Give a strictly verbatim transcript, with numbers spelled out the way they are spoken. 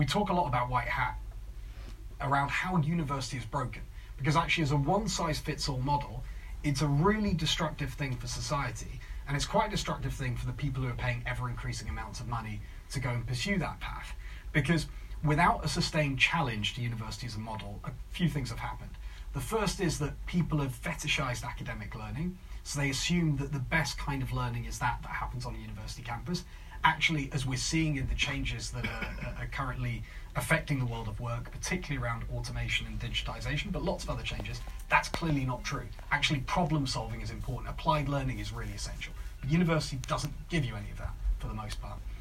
We talk a lot about white hat around how university is broken, because actually as a one-size-fits-all model, it's a really destructive thing for society, and it's quite a destructive thing for the people who are paying ever-increasing amounts of money to go and pursue that path. Because without a sustained challenge to university as a model, a few things have happened. The first is that people have fetishized academic learning, so they assume that the best kind of learning is that that happens on a university campus. Actually, as we're seeing in the changes that are, are currently affecting the world of work, particularly around automation and digitization, but lots of other changes, that's clearly not true. Actually, problem solving is important. Applied learning is really essential. But university doesn't give you any of that for the most part.